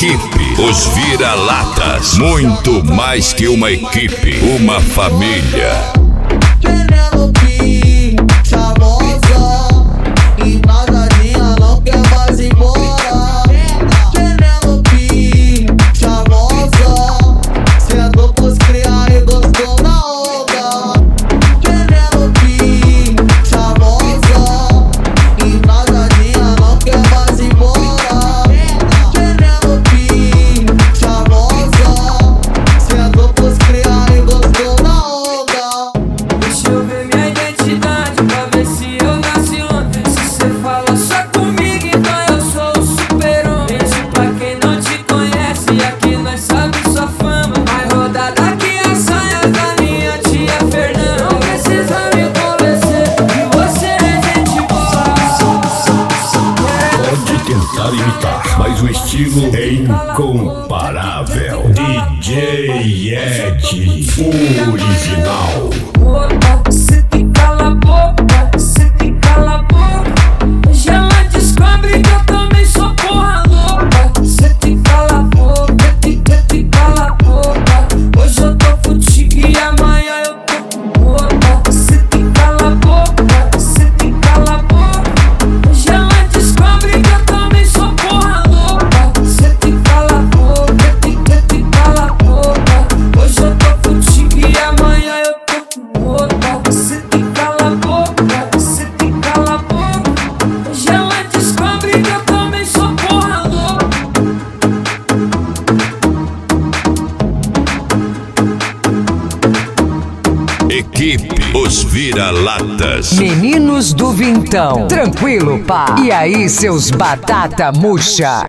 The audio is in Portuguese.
Equipe Os Vira-Latas. Muito mais que uma equipe, uma família. Penélope, chavosa, embrasadinha, não quer mais ir embora. Penélope, chavosa, sentou pros criar e gostou na onda. Penélope, chavosa, embrasadinha, não quer mais ir embora. Penélope, chavosa, sentou pros criar e gostou na onda. Deixa eu ver minha identidade pra ver se eu nasci ontem. Se cê fala só comigo, então eu sou o super-homem. Gente, pra quem não te conhece, aqui nós sabe sua fama. Vai rodar daqui as saias da minha tia Fernanda. Não precisa me convencer que você é gente boa. Pode tentar imitar, mas o estilo é incomparável. DJ Ed, o original. Opa, cê tem que calar a boca, cê tem que calar a boca. Hoje ela descobre que eu também sou porra louca. Cê tem que calar a boca, tem que calar a boca. Hoje eu tô contigo e amanhã eu tô com outra. Cê tem que calar a boca, cê tem que calar a boca. Hoje ela descobre que eu também sou porra louca. Cê tem que calar a boca, tem que calar a boca. Hoje eu tô contigo e amanhã eu tô com outra. Cê tem que calar a boca, cê tem que calar a boca. Hoje ela descobre que eu também sou porra louca. Equipe Os Vira-Latas. Meninos do Vintão. Tranquilo, pá. E aí, seus batata murcha?